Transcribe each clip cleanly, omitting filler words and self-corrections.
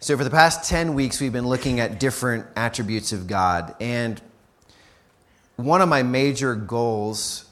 So for the past 10 weeks, we've been looking at different attributes of God. And one of my major goals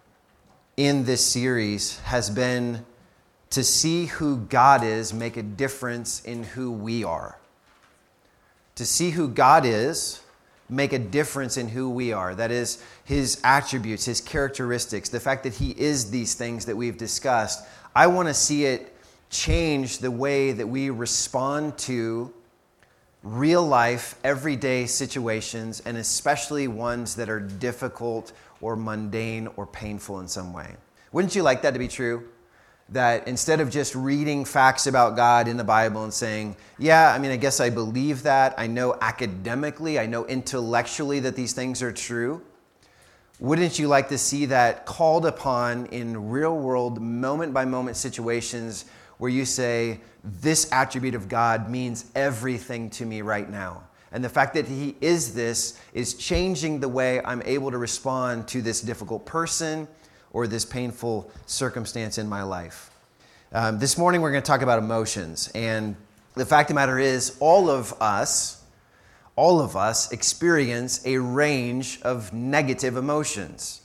in this series has been to see who God is make a difference in who we are. To see who God is make a difference in who we are. That is, his attributes, his characteristics, the fact that he is these things that we've discussed. I want to see it change the way that we respond to real life, everyday situations, and especially ones that are difficult or mundane or painful in some way. Wouldn't you like that to be true? That instead of just reading facts about God in the Bible and saying, I guess I believe that, I know academically, I know intellectually that these things are true. Wouldn't you like to see that called upon in real world, moment by moment situations where you say, this attribute of God means everything to me right now. And the fact that he is this is changing the way I'm able to respond to this difficult person or this painful circumstance in my life. This morning we're going to talk about emotions. And the fact of the matter is, all of us experience a range of negative emotions.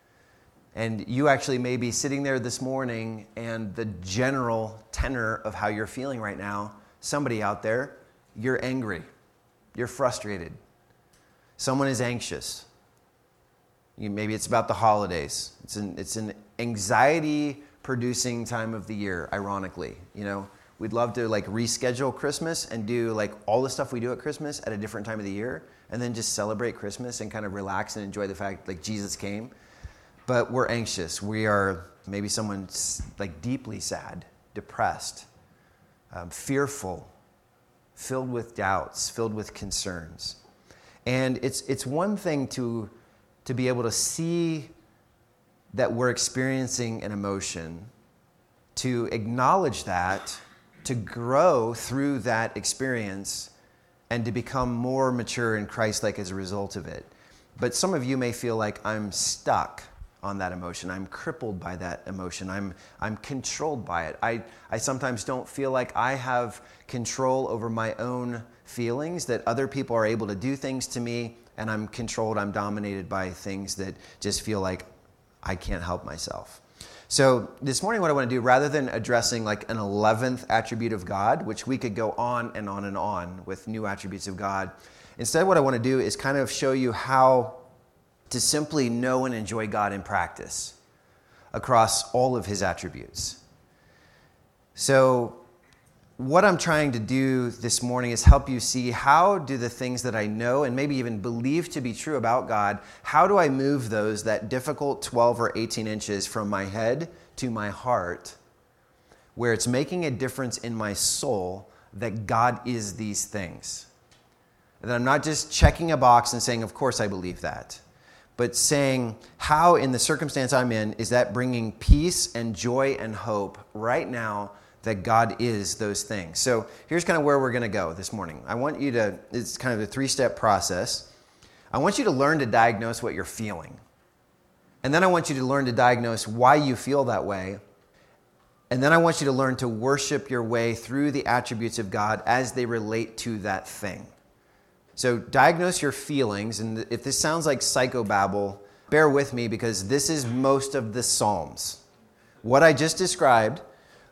And you actually may be sitting there this morning and the general tenor of how you're feeling right now, somebody out there, you're angry, you're frustrated, someone is anxious. Maybe it's about the holidays. It's an anxiety-producing time of the year, ironically. We'd love to reschedule Christmas and do all the stuff we do at Christmas at a different time of the year and then just celebrate Christmas and kind of relax and enjoy the fact Jesus came. But we're anxious. We are, maybe someone's deeply sad, depressed, fearful, filled with doubts, filled with concerns. And it's one thing to be able to see that we're experiencing an emotion, to acknowledge that, to grow through that experience, and to become more mature and Christ-like as a result of it. But some of you may feel like I'm stuck on that emotion. I'm crippled by that emotion. I'm controlled by it. I sometimes don't feel like I have control over my own feelings, that other people are able to do things to me, and I'm controlled, I'm dominated by things that just feel like I can't help myself. So this morning what I want to do, rather than addressing an 11th attribute of God, which we could go on and on and on with new attributes of God, instead what I want to do is kind of show you how to simply know and enjoy God in practice across all of his attributes. So what I'm trying to do this morning is help you see, how do the things that I know and maybe even believe to be true about God, how do I move those, that difficult 12 or 18 inches from my head to my heart, where it's making a difference in my soul that God is these things. That I'm not just checking a box and saying, of course I believe that, but saying, how in the circumstance I'm in is that bringing peace and joy and hope right now that God is those things. So here's kind of where we're going to go this morning. I want you to, it's kind of a 3-step process. I want you to learn to diagnose what you're feeling. And then I want you to learn to diagnose why you feel that way. And then I want you to learn to worship your way through the attributes of God as they relate to that thing. So diagnose your feelings, and if this sounds like psychobabble, bear with me because this is most of the Psalms. What I just described,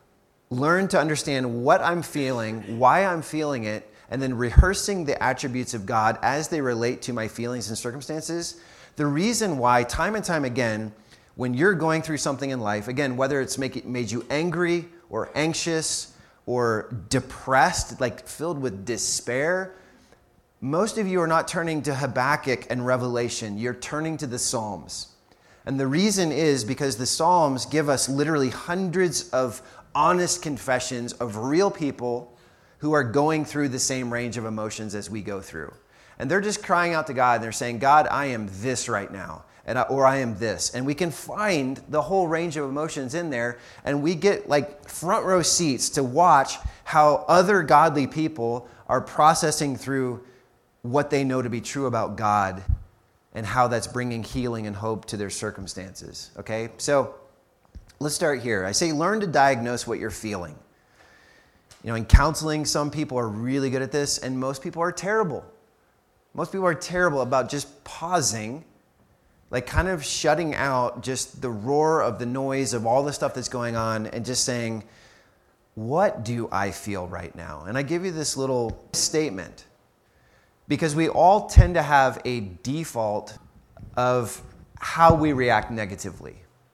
learn to understand what I'm feeling, why I'm feeling it, and then rehearsing the attributes of God as they relate to my feelings and circumstances. The reason why, time and time again, when you're going through something in life, again, whether it's made you angry or anxious or depressed, filled with despair, most of you are not turning to Habakkuk and Revelation. You're turning to the Psalms. And the reason is because the Psalms give us literally hundreds of honest confessions of real people who are going through the same range of emotions as we go through. And they're just crying out to God, and they're saying, God, I am this right now, or I am this. And we can find the whole range of emotions in there, and we get front row seats to watch how other godly people are processing through what they know to be true about God and how that's bringing healing and hope to their circumstances. Okay? So let's start here. I say learn to diagnose what you're feeling. In counseling, some people are really good at this, and most people are terrible. Most people are terrible about just pausing, like kind of shutting out just the roar of the noise of all the stuff that's going on and just saying, what do I feel right now? And I give you this little statement because we all tend to have a default of how we react negatively.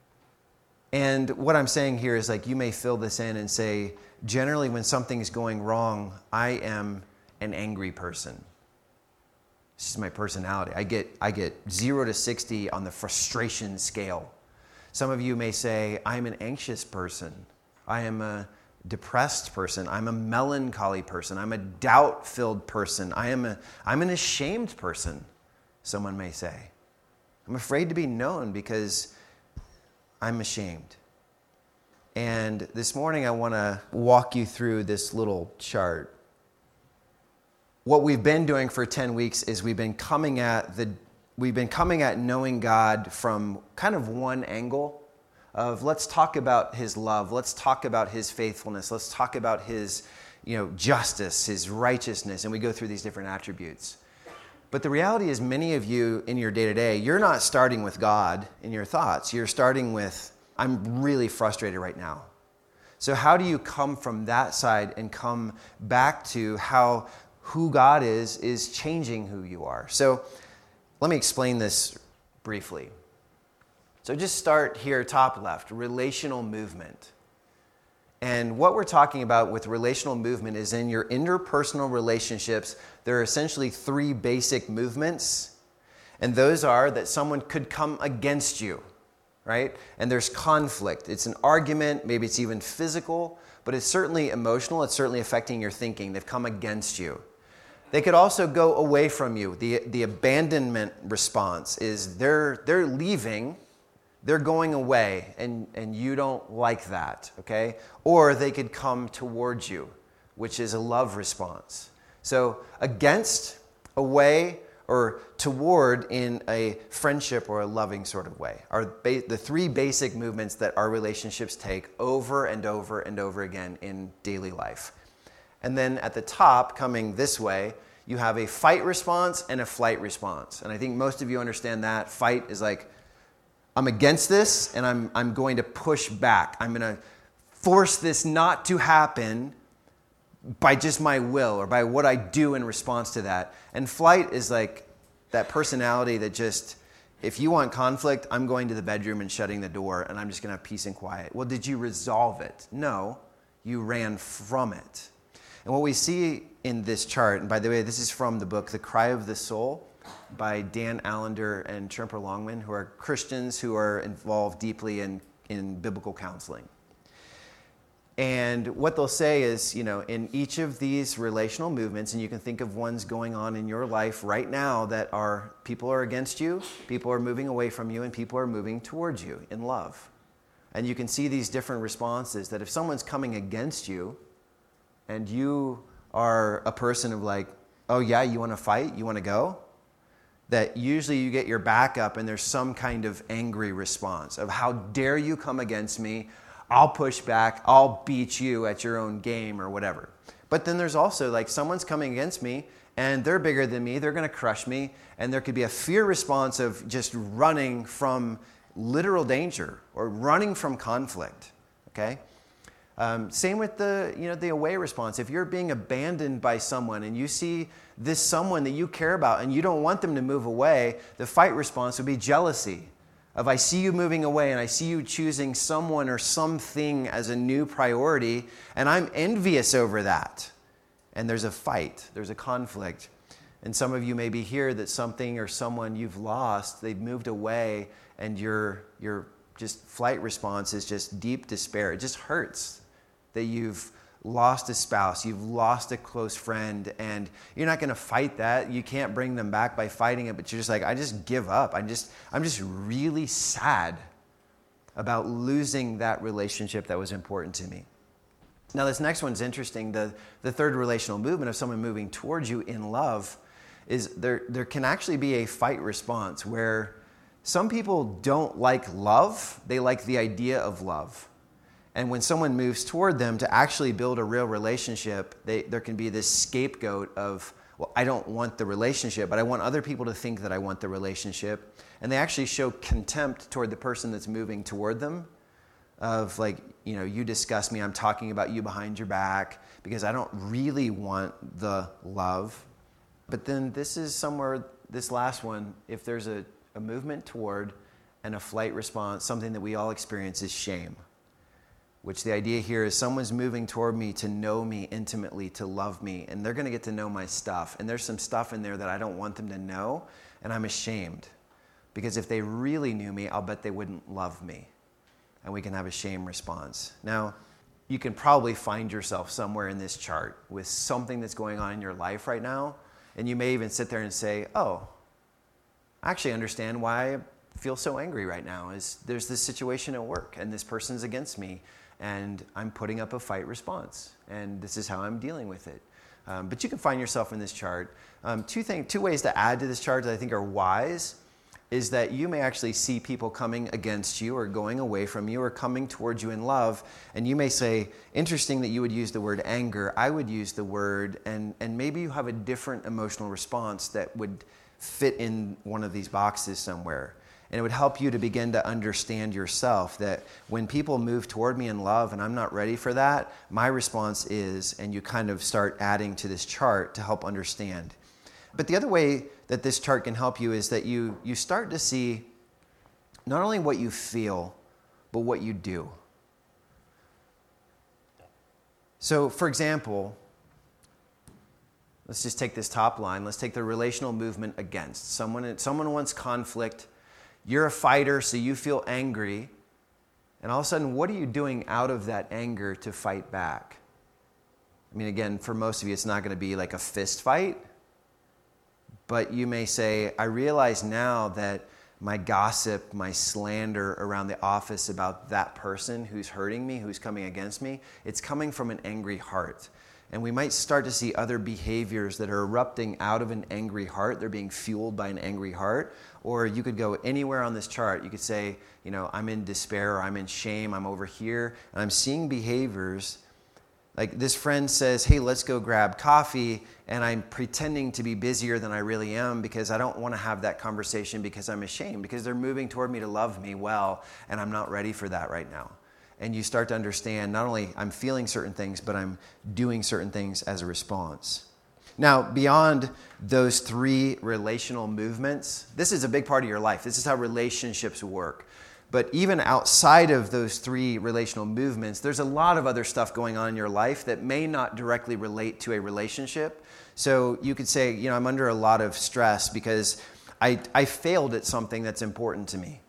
And what I'm saying here is like you may fill this in and say, generally when something is going wrong, I am an angry person. This is my personality. I get 0 to 60 on the frustration scale. Some of you may say, I'm an anxious person. I am a depressed person. I'm a melancholy person. I'm a doubt-filled person. I'm an ashamed person, someone may say. I'm afraid to be known because I'm ashamed. And this morning I want to walk you through this little chart. What we've been doing for 10 weeks is we've been coming at knowing God from kind of one angle of let's talk about his love, let's talk about his faithfulness, let's talk about his, justice, his righteousness, and we go through these different attributes. But the reality is many of you in your day-to-day, you're not starting with God in your thoughts. You're starting with, I'm really frustrated right now. So how do you come from that side and come back to how who God is changing who you are? So let me explain this briefly. So just start here, top left, relational movement. And what we're talking about with relational movement is in your interpersonal relationships, there are essentially 3 basic movements. And those are that someone could come against you, right? And there's conflict. It's an argument, maybe it's even physical, but it's certainly emotional. It's certainly affecting your thinking. They've come against you. They could also go away from you. The abandonment response is they're leaving, they're going away, and you don't like that, okay? Or they could come towards you, which is a love response. So against, away, or toward in a friendship or a loving sort of way are the 3 basic movements that our relationships take over and over and over again in daily life. And then at the top, coming this way, you have a fight response and a flight response. And I think most of you understand that. Fight is like, I'm against this and I'm going to push back. I'm going to force this not to happen by just my will or by what I do in response to that. And flight is like that personality that just, if you want conflict, I'm going to the bedroom and shutting the door and I'm just going to have peace and quiet. Well, did you resolve it? No, you ran from it. And what we see in this chart, and by the way, this is from the book The Cry of the Soul by Dan Allender and Tremper Longman, who are Christians who are involved deeply in biblical counseling. And what they'll say is, in each of these relational movements, and you can think of ones going on in your life right now that are, people are against you, people are moving away from you, and people are moving towards you in love. And you can see these different responses that if someone's coming against you, and you are a person of like, oh yeah, you want to fight? You want to go? That usually you get your back up and there's some kind of angry response of how dare you come against me? I'll push back. I'll beat you at your own game or whatever. But then there's also like someone's coming against me and they're bigger than me. They're going to crush me. And there could be a fear response of just running from literal danger or running from conflict. Okay? Same with the away response. If you're being abandoned by someone and you see this someone that you care about and you don't want them to move away, the fight response would be jealousy. Of I see you moving away and I see you choosing someone or something as a new priority and I'm envious over that. And there's a fight, there's a conflict. And some of you may be here that something or someone you've lost, they've moved away and your just flight response is just deep despair. It just hurts that you've lost a spouse, you've lost a close friend, and you're not going to fight that. You can't bring them back by fighting it, but you're just like, I just give up. I'm just really sad about losing that relationship that was important to me. Now, this next one's interesting. The third relational movement of someone moving towards you in love is there can actually be a fight response where some people don't like love. They like the idea of love. And when someone moves toward them to actually build a real relationship, there can be this scapegoat of, well, I don't want the relationship, but I want other people to think that I want the relationship. And they actually show contempt toward the person that's moving toward them of like, you disgust me, I'm talking about you behind your back because I don't really want the love. But then this last one, if there's a movement toward and a flight response, something that we all experience is shame. Which the idea here is someone's moving toward me to know me intimately, to love me, and they're going to get to know my stuff. And there's some stuff in there that I don't want them to know, and I'm ashamed. Because if they really knew me, I'll bet they wouldn't love me. And we can have a shame response. Now, you can probably find yourself somewhere in this chart with something that's going on in your life right now, and you may even sit there and say, oh, I actually understand why I feel so angry right now. There's this situation at work, and this person's against me, and I'm putting up a fight response, and this is how I'm dealing with it. But you can find yourself in this chart. Two ways to add to this chart that I think are wise is that you may actually see people coming against you or going away from you or coming towards you in love, and you may say, interesting that you would use the word anger. I would use the word, and maybe you have a different emotional response that would fit in one of these boxes somewhere. And it would help you to begin to understand yourself that when people move toward me in love and I'm not ready for that, my response is, and you kind of start adding to this chart to help understand. But the other way that this chart can help you is that you start to see not only what you feel, but what you do. So, for example, let's just take this top line. Let's take the relational movement against. Someone wants conflict. You're a fighter, so you feel angry. And all of a sudden, what are you doing out of that anger to fight back? I mean, again, for most of you, it's not going to be like a fist fight. But you may say, I realize now that my gossip, my slander around the office about that person who's hurting me, who's coming against me, it's coming from an angry heart. And we might start to see other behaviors that are erupting out of an angry heart. They're being fueled by an angry heart. Or you could go anywhere on this chart. You could say, I'm in despair, or I'm in shame, I'm over here. And I'm seeing behaviors like this friend says, hey, let's go grab coffee. And I'm pretending to be busier than I really am because I don't want to have that conversation because I'm ashamed, because they're moving toward me to love me well, and I'm not ready for that right now. And you start to understand not only I'm feeling certain things, but I'm doing certain things as a response. Now, beyond those three relational movements, this is a big part of your life. This is how relationships work. But even outside of those three relational movements, there's a lot of other stuff going on in your life that may not directly relate to a relationship. So you could say, I'm under a lot of stress because I failed at something that's important to me.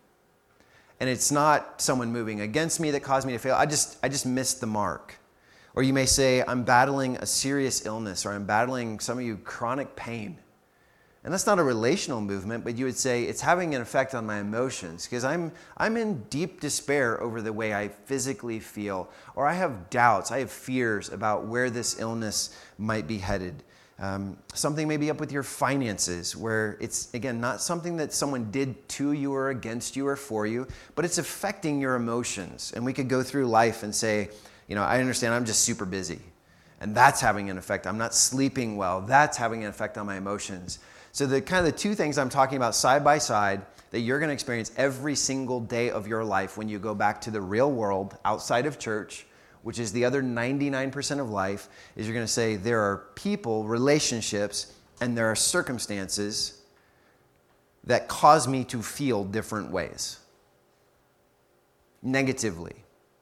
And it's not someone moving against me that caused me to fail. I just missed the mark. Or you may say, I'm battling a serious illness, or I'm battling, some of you, chronic pain. And that's not a relational movement, but you would say it's having an effect on my emotions because I'm in deep despair over the way I physically feel, or I have doubts, I have fears about where this illness might be headed. Something may be up with your finances where it's, again, not something that someone did to you or against you or for you, but it's affecting your emotions. And we could go through life and say, I understand I'm just super busy, and that's having an effect. I'm not sleeping well. That's having an effect on my emotions. So the two things I'm talking about side by side that you're going to experience every single day of your life when you go back to the real world outside of church, which is the other 99% of life, is you're going to say there are people, relationships, and there are circumstances that cause me to feel different ways, negatively.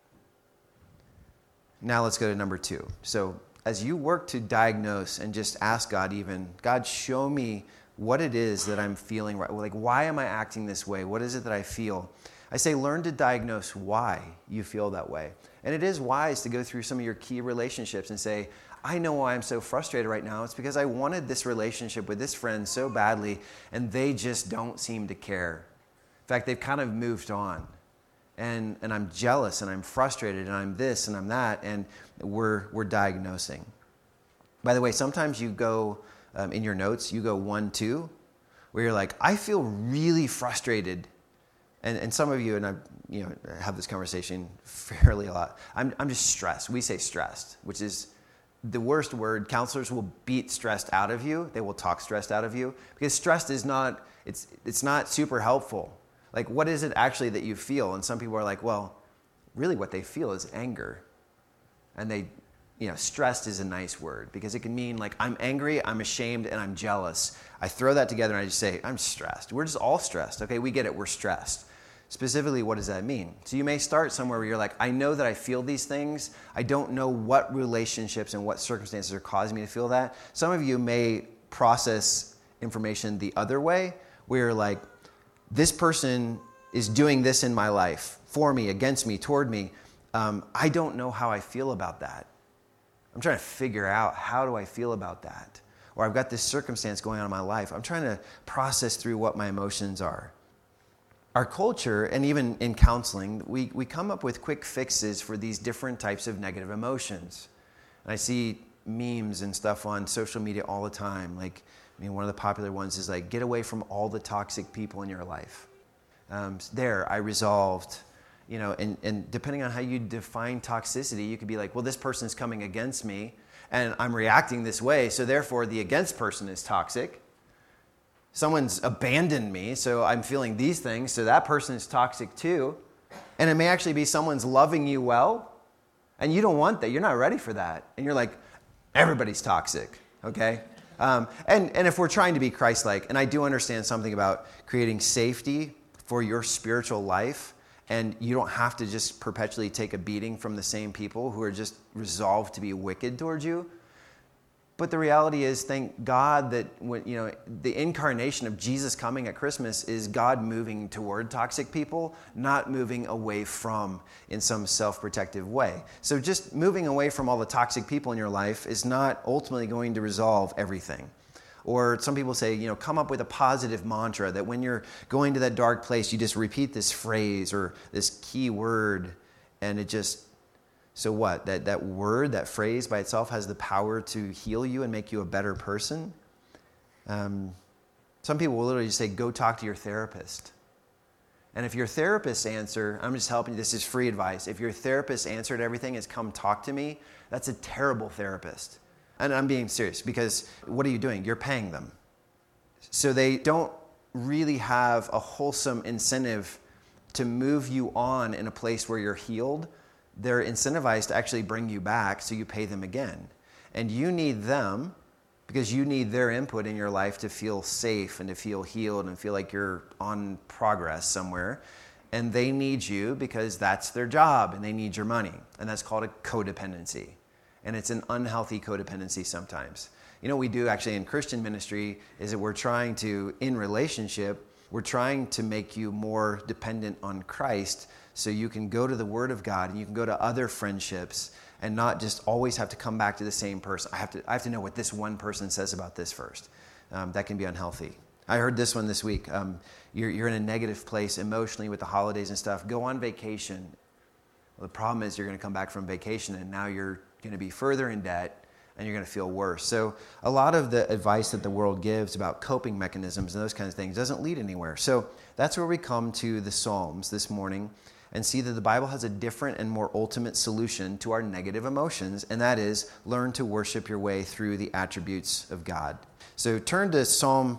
Now let's go to number 2. So as you work to diagnose and just ask God God, show me what it is that I'm feeling right. Like, why am I acting this way? What is it that I feel? I say, learn to diagnose why you feel that way. And it is wise to go through some of your key relationships and say, I know why I'm so frustrated right now. It's because I wanted this relationship with this friend so badly, and they just don't seem to care. In fact, they've kind of moved on. And I'm jealous, and I'm frustrated, and I'm this, and I'm that, and we're diagnosing. By the way, sometimes you go, in your notes, you go 1, 2, where you're like, I feel really frustrated And some of you, and I have this conversation fairly a lot. I'm just stressed. We say stressed, which is the worst word. Counselors will beat stressed out of you. They will talk stressed out of you because stressed is not, it's not super helpful. Like, what is it actually that you feel? And some people are like, well, really what they feel is anger. And they, stressed is a nice word because it can mean like, I'm angry, I'm ashamed, and I'm jealous. I throw that together and I just say, I'm stressed. We're just all stressed. Okay, we get it. We're stressed. Specifically, what does that mean? So you may start somewhere where you're like, I know that I feel these things. I don't know what relationships and what circumstances are causing me to feel that. Some of you may process information the other way, where you're like, this person is doing this in my life, for me, against me, toward me. I don't know how I feel about that. I'm trying to figure out, how do I feel about that? Or I've got this circumstance going on in my life. I'm trying to process through what my emotions are. Our culture, and even in counseling, we come up with quick fixes for these different types of negative emotions. And I see memes and stuff on social media all the time. Like, one of the popular ones is like, get away from all the toxic people in your life. I resolved, and depending on how you define toxicity, you could be like, well, this person's coming against me, and I'm reacting this way, so therefore the against person is toxic. Someone's abandoned me, so I'm feeling these things, so that person is toxic too. And it may actually be someone's loving you well, and you don't want that. You're not ready for that. And you're like, everybody's toxic, okay? And if we're trying to be Christ-like, and I do understand something about creating safety for your spiritual life, and you don't have to just perpetually take a beating from the same people who are just resolved to be wicked towards you. But the reality is, thank God that the incarnation of Jesus coming at Christmas is God moving toward toxic people, not moving away from in some self-protective way. So just moving away from all the toxic people in your life is not ultimately going to resolve everything. Or some people say, come up with a positive mantra that when you're going to that dark place, you just repeat this phrase or this key word, and it just... So what? That word, that phrase by itself has the power to heal you and make you a better person? Some people will literally just say, go talk to your therapist. And if your therapist's answer, I'm just helping you, this is free advice. If your therapist's answer to everything is come talk to me, that's a terrible therapist. And I'm being serious because what are you doing? You're paying them. So they don't really have a wholesome incentive to move you on in a place where you're healed. They're incentivized to actually bring you back, so you pay them again. And you need them because you need their input in your life to feel safe and to feel healed and feel like you're on progress somewhere. And they need you because that's their job and they need your money. And that's called a codependency. And it's an unhealthy codependency sometimes. What we do actually in Christian ministry is that we're trying to, in relationship, we're trying to make you more dependent on Christ, so you can go to the Word of God and you can go to other friendships and not just always have to come back to the same person. I have to know what this one person says about this first. That can be unhealthy. I heard this one this week. You're in a negative place emotionally with the holidays and stuff. Go on vacation. Well, the problem is you're going to come back from vacation and now you're going to be further in debt and you're going to feel worse. So a lot of the advice that the world gives about coping mechanisms and those kinds of things doesn't lead anywhere. So that's where we come to the Psalms this morning and see that the Bible has a different and more ultimate solution to our negative emotions, and that is learn to worship your way through the attributes of God. So turn to Psalm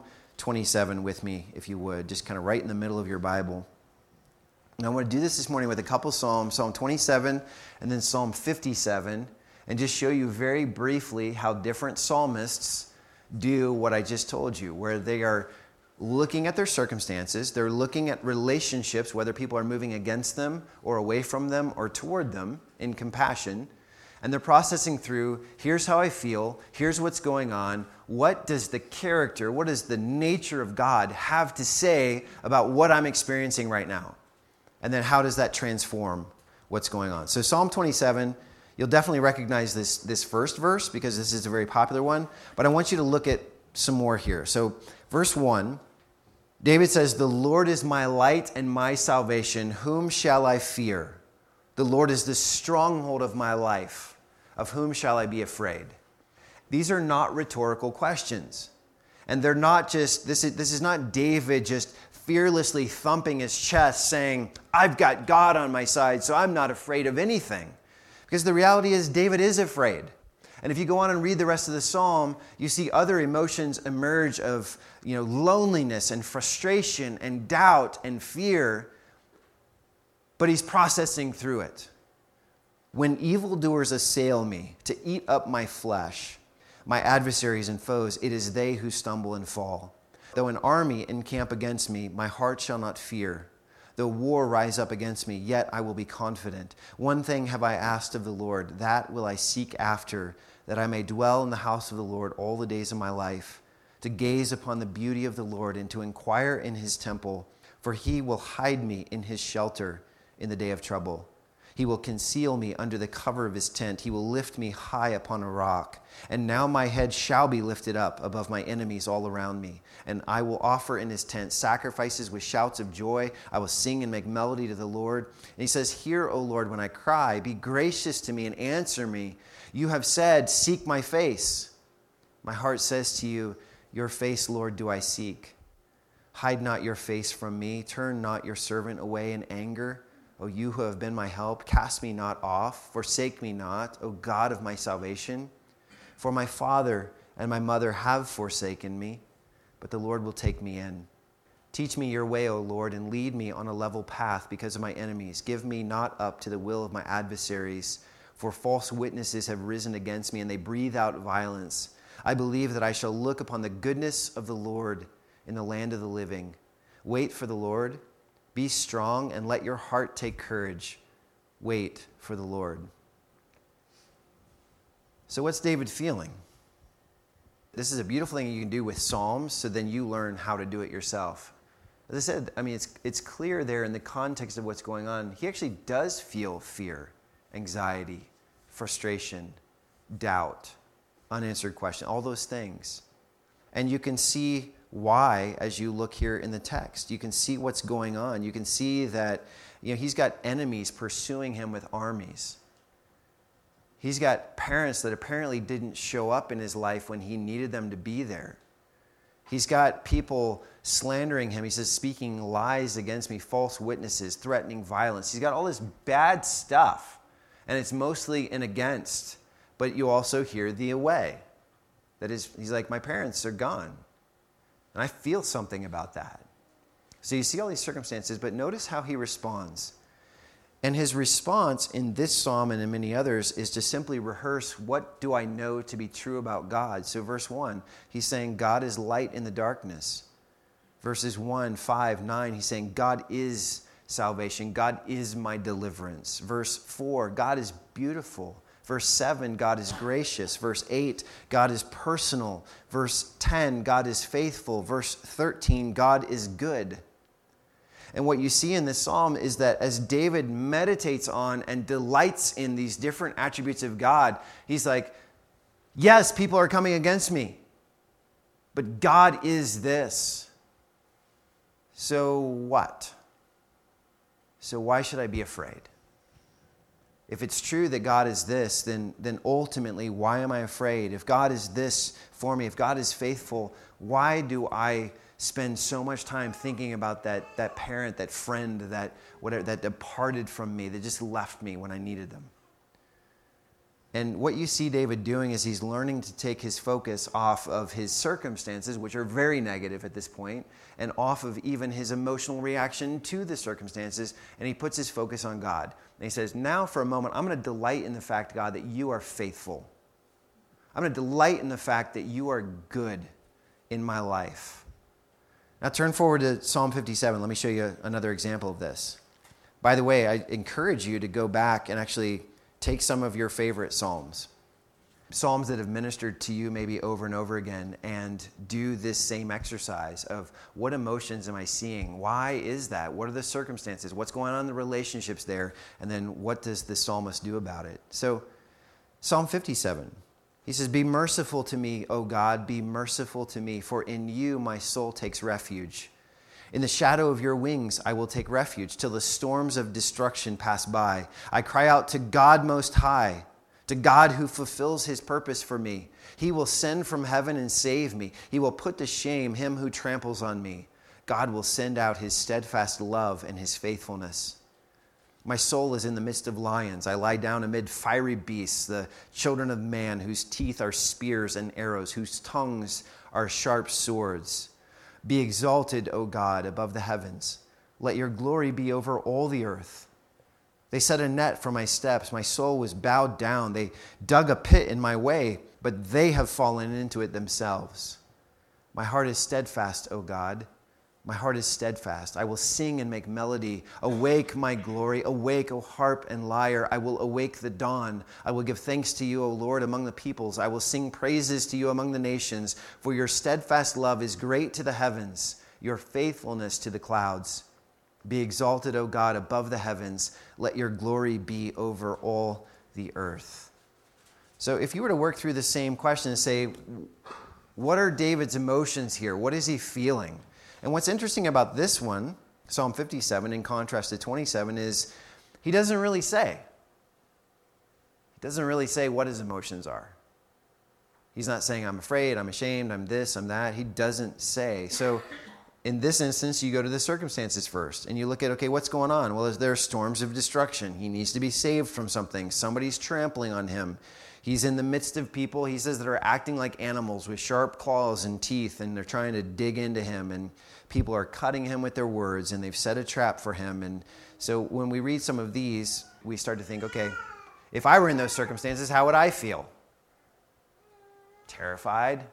27 with me, if you would, just kind of right in the middle of your Bible. And I want to do this morning with a couple Psalms, Psalm 27 and then Psalm 57, and just show you very briefly how different psalmists do what I just told you, where they are looking at their circumstances, they're looking at relationships, whether people are moving against them or away from them or toward them in compassion, and they're processing through, here's how I feel, here's what's going on, what does the character, what does the nature of God have to say about what I'm experiencing right now? And then how does that transform what's going on? So Psalm 27, you'll definitely recognize this first verse because this is a very popular one, but I want you to look at some more here. So verse 1, David says, the Lord is my light and my salvation. Whom shall I fear? The Lord is the stronghold of my life. Of whom shall I be afraid? These are not rhetorical questions. And they're not just, this is not David just fearlessly thumping his chest saying, I've got God on my side, so I'm not afraid of anything. Because the reality is David is afraid. And if you go on and read the rest of the psalm, you see other emotions emerge of loneliness and frustration and doubt and fear, but he's processing through it. When evildoers assail me to eat up my flesh, my adversaries and foes, it is they who stumble and fall. Though an army encamp against me, my heart shall not fear. Though war rise up against me, yet I will be confident. One thing have I asked of the Lord, that will I seek after, that I may dwell in the house of the Lord all the days of my life, to gaze upon the beauty of the Lord and to inquire in his temple, for he will hide me in his shelter in the day of trouble. He will conceal me under the cover of his tent. He will lift me high upon a rock. And now my head shall be lifted up above my enemies all around me. And I will offer in his tent sacrifices with shouts of joy. I will sing and make melody to the Lord. And he says, hear, O Lord, when I cry. Be gracious to me and answer me. You have said, seek my face. My heart says to you, your face, Lord, do I seek. Hide not your face from me. Turn not your servant away in anger. O you who have been my help, cast me not off, forsake me not, O God of my salvation. For my father and my mother have forsaken me, but the Lord will take me in. Teach me your way, O Lord, and lead me on a level path because of my enemies. Give me not up to the will of my adversaries, for false witnesses have risen against me, and they breathe out violence. I believe that I shall look upon the goodness of the Lord in the land of the living. Wait for the Lord. Be strong and let your heart take courage. Wait for the Lord. So what's David feeling? This is a beautiful thing you can do with Psalms, so then you learn how to do it yourself. As I said, it's clear there in the context of what's going on. He actually does feel fear, anxiety, frustration, doubt, unanswered question, all those things. And you can see why as you look here in the text. You can see what's going on. You can see that he's got enemies pursuing him with armies. He's got parents that apparently didn't show up in his life when he needed them to be there. He's got people slandering him. He says, speaking lies against me, false witnesses, threatening violence. He's got all this bad stuff, and it's mostly an against. But you also hear the away. That is, he's like, my parents are gone. And I feel something about that. So you see all these circumstances, but notice how he responds. And his response in this psalm and in many others is to simply rehearse, what do I know to be true about God? So verse 1, he's saying, God is light in the darkness. Verses 1, 5, 9, he's saying, God is salvation. God is my deliverance. Verse 4, God is beautiful. Verse 7, God is gracious. Verse 8, God is personal. Verse 10, God is faithful. Verse 13, God is good. And what you see in this psalm is that as David meditates on and delights in these different attributes of God, he's like, yes, people are coming against me, but God is this. So what? So why should I be afraid? If it's true that God is this, then ultimately, why am I afraid? If God is this for me, if God is faithful, why do I spend so much time thinking about that parent, that friend, that departed from me, that just left me when I needed them? And what you see David doing is he's learning to take his focus off of his circumstances, which are very negative at this point, and off of even his emotional reaction to the circumstances, and he puts his focus on God. And he says, now for a moment, I'm going to delight in the fact, God, that you are faithful. I'm going to delight in the fact that you are good in my life. Now turn forward to Psalm 57. Let me show you another example of this. By the way, I encourage you to go back and actually take some of your favorite Psalms that have ministered to you maybe over and over again, and do this same exercise of what emotions am I seeing? Why is that? What are the circumstances? What's going on in the relationships there? And then what does the psalmist do about it? So Psalm 57, he says, be merciful to me, O God, be merciful to me, for in you my soul takes refuge. In the shadow of your wings I will take refuge till the storms of destruction pass by. I cry out to God Most High, to God who fulfills his purpose for me. He will send from heaven and save me. He will put to shame him who tramples on me. God will send out his steadfast love and his faithfulness. My soul is in the midst of lions. I lie down amid fiery beasts, the children of man, whose teeth are spears and arrows, whose tongues are sharp swords. Be exalted, O God, above the heavens. Let your glory be over all the earth. They set a net for my steps. My soul was bowed down. They dug a pit in my way, but they have fallen into it themselves. My heart is steadfast, O God. My heart is steadfast. I will sing and make melody. Awake, my glory. Awake, O harp and lyre. I will awake the dawn. I will give thanks to you, O Lord, among the peoples. I will sing praises to you among the nations. For your steadfast love is great to the heavens, your faithfulness to the clouds. Be exalted, O God, above the heavens. Let your glory be over all the earth. So if you were to work through the same question and say, what are David's emotions here? What is he feeling? And what's interesting about this one, Psalm 57, in contrast to 27, is he doesn't really say. He doesn't really say what his emotions are. He's not saying, I'm afraid, I'm ashamed, I'm this, I'm that. He doesn't say. So in this instance, you go to the circumstances first, and you look at, okay, what's going on? Well, there are storms of destruction. He needs to be saved from something. Somebody's trampling on him. He's in the midst of people, he says, that are acting like animals with sharp claws and teeth, and they're trying to dig into him, and people are cutting him with their words, and they've set a trap for him. And so when we read some of these, we start to think, okay, if I were in those circumstances, how would I feel? Terrified?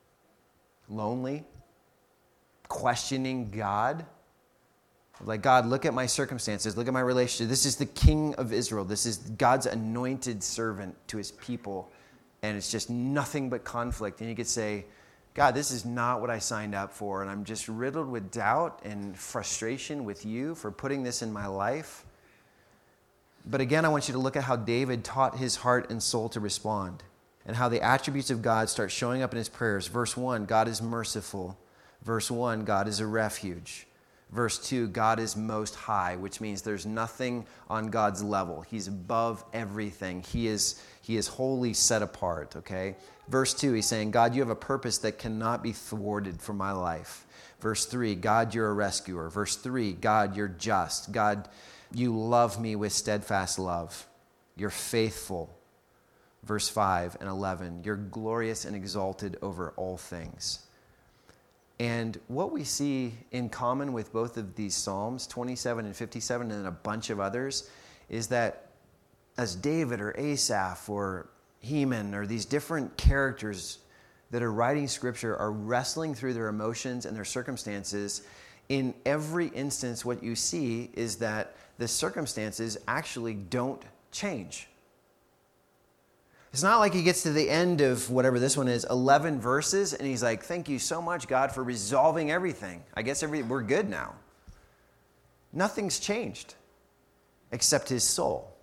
Lonely? Questioning God? Like, God, look at my circumstances. Look at my relationship. This is the King of Israel. This is God's anointed servant to his people. And it's just nothing but conflict. And you could say, God, this is not what I signed up for. And I'm just riddled with doubt and frustration with you for putting this in my life. But again, I want you to look at how David taught his heart and soul to respond, and how the attributes of God start showing up in his prayers. Verse 1, God is merciful. Verse 1, God is a refuge. Verse 2, God is most high, which means there's nothing on God's level. He's above everything. He is wholly set apart, okay? Verse 2, he's saying, God, you have a purpose that cannot be thwarted for my life. Verse 3, God, you're a rescuer. Verse 3, God, you're just. God, you love me with steadfast love. You're faithful. Verse 5 and 11, you're glorious and exalted over all things. And what we see in common with both of these Psalms, 27 and 57, and a bunch of others, is that as David or Asaph or Heman or these different characters that are writing Scripture are wrestling through their emotions and their circumstances, in every instance what you see is that the circumstances actually don't change. It's not like he gets to the end of whatever this one is, 11 verses, and he's like, thank you so much, God, for resolving everything. I guess we're good now. Nothing's changed except his soul.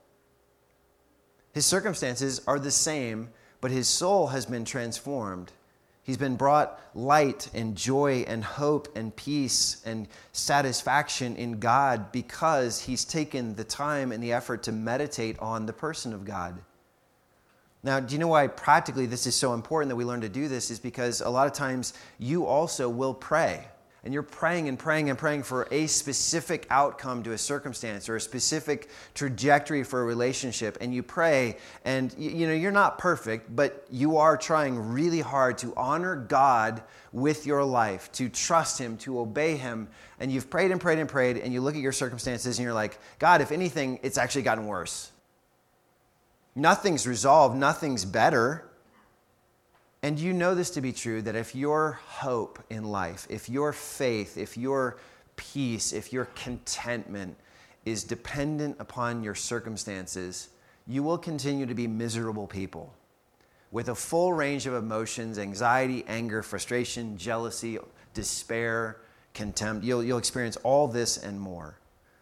His circumstances are the same, but his soul has been transformed. He's been brought light and joy and hope and peace and satisfaction in God because he's taken the time and the effort to meditate on the person of God. Now, do you know why practically this is so important that we learn to do this? Is because a lot of times you also will pray. And you're praying and praying and praying for a specific outcome to a circumstance or a specific trajectory for a relationship. And you pray and you're not perfect, but you are trying really hard to honor God with your life, to trust him, to obey him. And you've prayed and prayed and prayed, and you look at your circumstances and you're like, God, if anything, it's actually gotten worse. Nothing's resolved, nothing's better. And you know this to be true, that if your hope in life, if your faith, if your peace, if your contentment is dependent upon your circumstances, you will continue to be miserable people with a full range of emotions, anxiety, anger, frustration, jealousy, despair, contempt. You'll experience all this and more.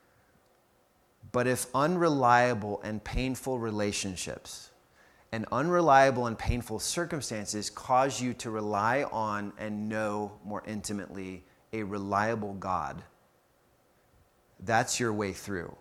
But if unreliable and painful relationships and unreliable and painful circumstances cause you to rely on and know more intimately a reliable God, that's your way through.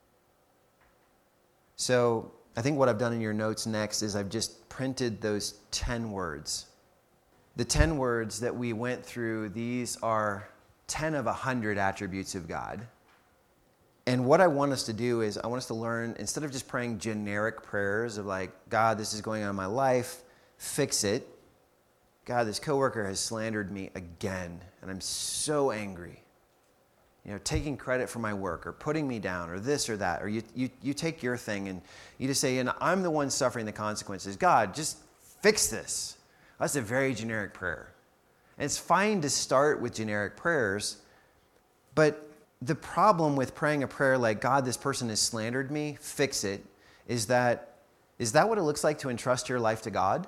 So I think what I've done in your notes next is I've just printed those 10 words. The 10 words that we went through, these are 10 of 100 attributes of God. And what I want us to do is I want us to learn, instead of just praying generic prayers of like, God, this is going on in my life, fix it. God, this coworker has slandered me again, and I'm so angry. Taking credit for my work or putting me down or this or that. Or you take your thing and you just say, and I'm the one suffering the consequences. God, just fix this. That's a very generic prayer. And it's fine to start with generic prayers, but the problem with praying a prayer like, God, this person has slandered me, fix it, is that what it looks like to entrust your life to God?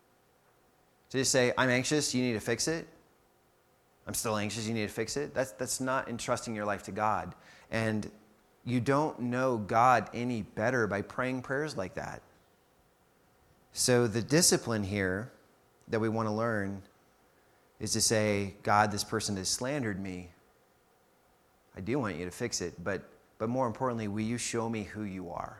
To just say, I'm anxious, you need to fix it? I'm still anxious, you need to fix it? That's not entrusting your life to God. And you don't know God any better by praying prayers like that. So the discipline here that we want to learn is to say, God, this person has slandered me. I do want you to fix it, but more importantly, will you show me who you are?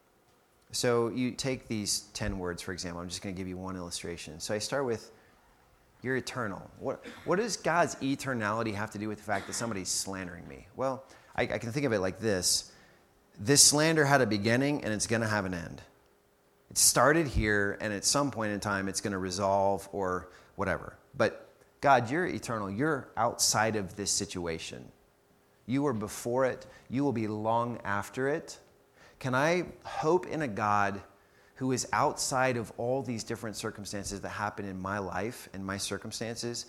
So you take these 10 words, for example. I'm just going to give you one illustration. So I start with, you're eternal. What does God's eternality have to do with the fact that somebody's slandering me? Well, I can think of it like this. This slander had a beginning, and it's going to have an end. It started here, and at some point in time, it's going to resolve or whatever. But God, you're eternal. You're outside of this situation. You were before it. You will be long after it. Can I hope in a God who is outside of all these different circumstances that happen in my life and my circumstances?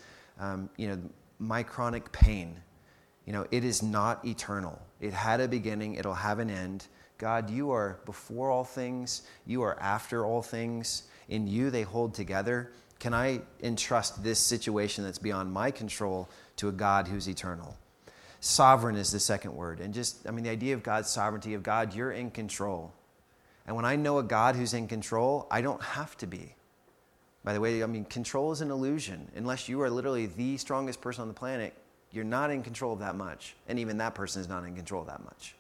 My chronic pain, it is not eternal. It had a beginning. It'll have an end. God, you are before all things. You are after all things. In you, they hold together. Can I entrust this situation that's beyond my control to a God who's eternal? Sovereign is the second word. And the idea of God's sovereignty, of God, you're in control. And when I know a God who's in control, I don't have to be. By the way, control is an illusion. Unless you are literally the strongest person on the planet, you're not in control of that much. And even that person is not in control of that much.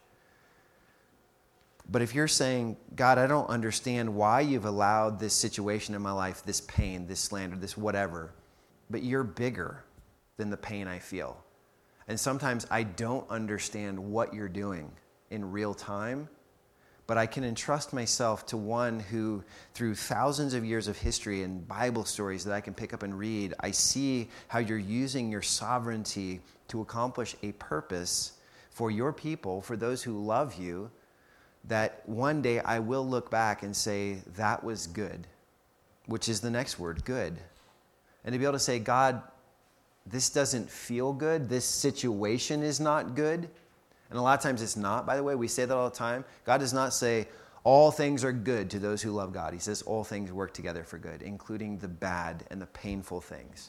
But if you're saying, God, I don't understand why you've allowed this situation in my life, this pain, this slander, this whatever, but you're bigger than the pain I feel. And sometimes I don't understand what you're doing in real time, but I can entrust myself to one who, through thousands of years of history and Bible stories that I can pick up and read, I see how you're using your sovereignty to accomplish a purpose for your people, for those who love you, that one day I will look back and say, that was good, which is the next word, good. And to be able to say, God, this doesn't feel good. This situation is not good. And a lot of times it's not, by the way. We say that all the time. God does not say, all things are good to those who love God. He says all things work together for good, including the bad and the painful things.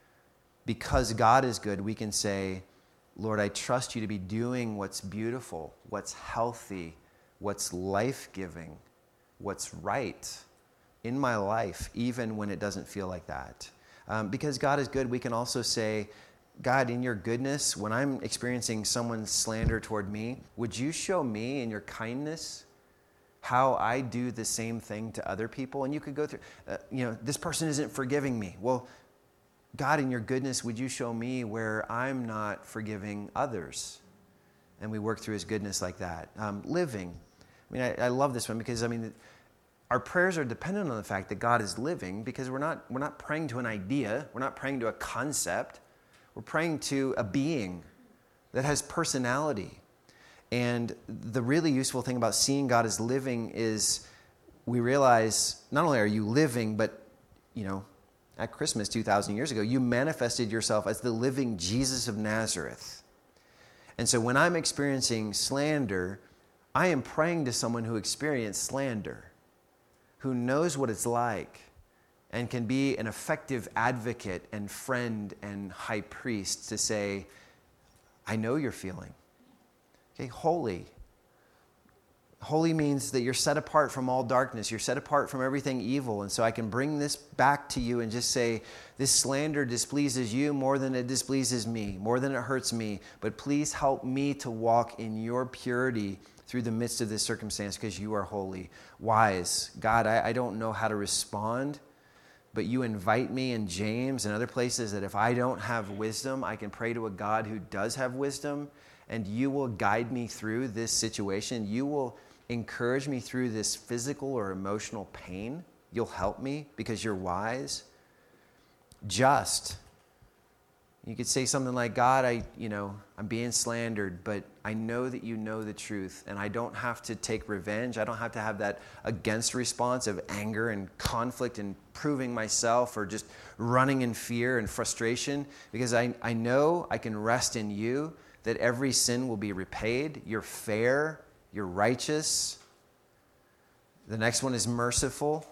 Because God is good, we can say, Lord, I trust you to be doing what's beautiful, what's healthy, what's life-giving, what's right in my life, even when it doesn't feel like that. Because God is good, we can also say, God, in your goodness, when I'm experiencing someone's slander toward me, would you show me in your kindness how I do the same thing to other people? And you could go through, this person isn't forgiving me. Well, God, in your goodness, would you show me where I'm not forgiving others? And we work through his goodness like that. Living. I love this one because, our prayers are dependent on the fact that God is living, because we're not praying to an idea. We're not praying to a concept. We're praying to a being that has personality. And the really useful thing about seeing God as living is we realize not only are you living, but, at Christmas 2,000 years ago, you manifested yourself as the living Jesus of Nazareth. And so when I'm experiencing slander, I am praying to someone who experienced slander, who knows what it's like and can be an effective advocate and friend and high priest to say, I know you're feeling. Okay, holy. Holy means that you're set apart from all darkness. You're set apart from everything evil. And so I can bring this back to you and just say, this slander displeases you more than it displeases me, more than it hurts me. But please help me to walk in your purity through the midst of this circumstance, because you are holy. Wise. God, I don't know how to respond But you invite me in James and other places that if I don't have wisdom, I can pray to a God who does have wisdom, and you will guide me through this situation. You will encourage me through this physical or emotional pain. You'll help me because you're wise. Just. You could say something like, God, I'm being slandered, but I know that you know the truth, and I don't have to take revenge. I don't have to have that against response of anger and conflict and proving myself or just running in fear and frustration, because I know I can rest in you that every sin will be repaid. You're fair. You're righteous. The next one is merciful.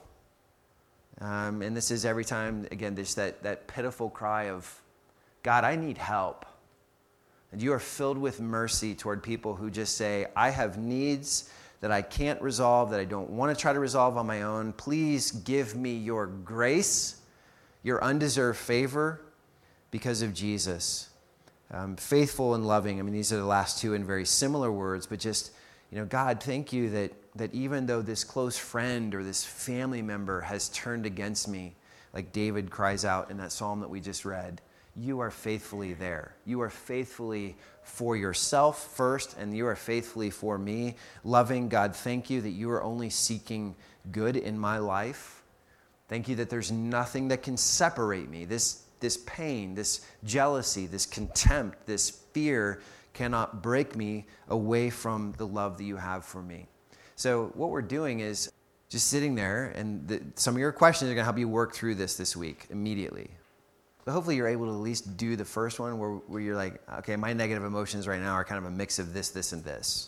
And this is every time, again, there's that pitiful cry of, God, I need help. And you are filled with mercy toward people who just say, I have needs that I can't resolve, that I don't want to try to resolve on my own. Please give me your grace, your undeserved favor because of Jesus. Faithful and loving. I mean, these are the last two in very similar words, but just, God, thank you that even though this close friend or this family member has turned against me, like David cries out in that psalm that we just read, you are faithfully there. You are faithfully for yourself first, and you are faithfully for me. Loving God, thank you that you are only seeking good in my life. Thank you that there's nothing that can separate me. This pain, this jealousy, this contempt, this fear cannot break me away from the love that you have for me. So what we're doing is just sitting there, and some of your questions are going to help you work through this week immediately. But hopefully you're able to at least do the first one where you're like, okay, my negative emotions right now are kind of a mix of this, and this.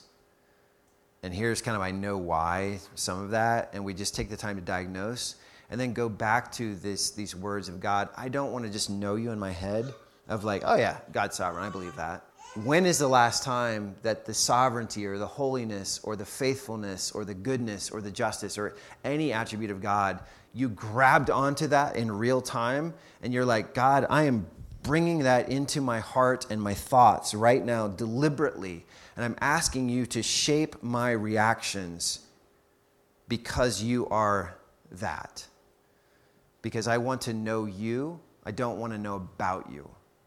And here's kind of, I know why some of that, and we just take the time to diagnose, and then go back to these words of God. I don't want to just know you in my head of like, oh yeah, God's sovereign, I believe that. When is the last time that the sovereignty or the holiness or the faithfulness or the goodness or the justice or any attribute of God, you grabbed onto that in real time and you're like, God, I am bringing that into my heart and my thoughts right now deliberately, and I'm asking you to shape my reactions because you are that. Because I want to know you, I don't want to know about you.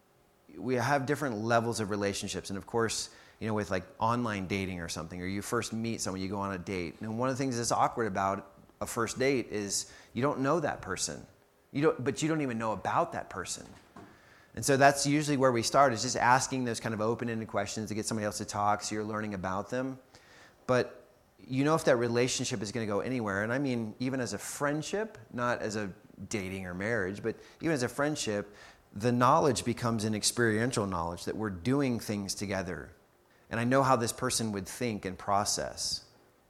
We have different levels of relationships, and of course, with like online dating or something, or you first meet someone, you go on a date, and one of the things that's awkward about a first date is you don't know that person, but you don't even know about that person. And so that's usually where we start, is just asking those kind of open-ended questions to get somebody else to talk, so you're learning about them. But if that relationship is going to go anywhere, and I mean even as a friendship, not as a dating or marriage, but even as a friendship, the knowledge becomes an experiential knowledge that we're doing things together. And I know how this person would think and process.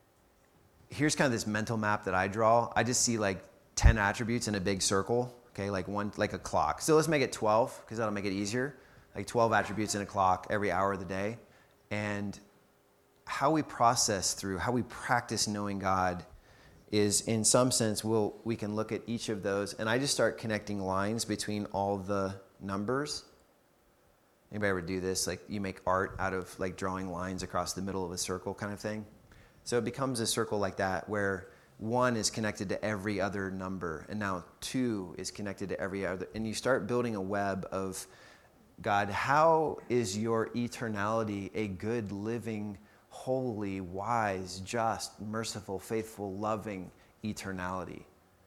Here's kind of this mental map that I draw. I just see like 10 attributes in a big circle, okay, like a clock. So let's make it 12, because that'll make it easier. Like 12 attributes in a clock every hour of the day. And how we process through, how we practice knowing God is, in some sense, we can look at each of those, and I just start connecting lines between all the numbers. Anybody ever do this? Like you make art out of like drawing lines across the middle of a circle kind of thing? So it becomes a circle like that where 1 is connected to every other number, and now 2 is connected to every other, and you start building a web of, God, how is your eternality a good, living, holy, wise, just, merciful, faithful, loving eternality?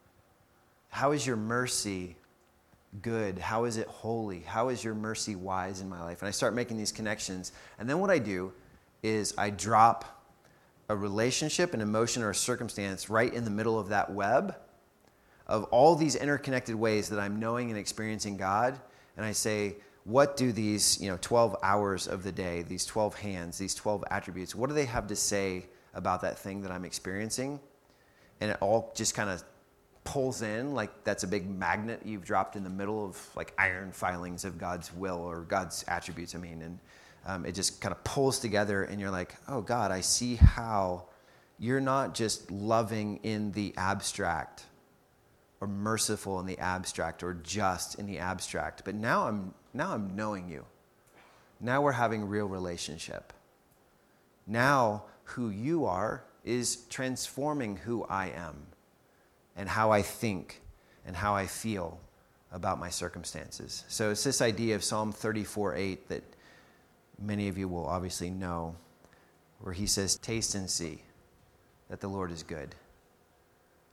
How is your mercy good? How is it holy? How is your mercy wise in my life? And I start making these connections. And then what I do is I drop a relationship, an emotion, or a circumstance right in the middle of that web of all these interconnected ways that I'm knowing and experiencing God. And I say, what do these 12 hours of the day, these 12 hands, these 12 attributes, what do they have to say about that thing that I'm experiencing? And it all just kind of pulls in, like that's a big magnet you've dropped in the middle of like iron filings of God's will or God's attributes, and it just kind of pulls together, and you're like, oh God, I see how you're not just loving in the abstract or merciful in the abstract or just in the abstract, but now I'm knowing you. Now we're having real relationship. Now who you are is transforming who I am and how I think and how I feel about my circumstances. So it's this idea of Psalm 34:8 that many of you will obviously know, where he says, taste and see that the Lord is good.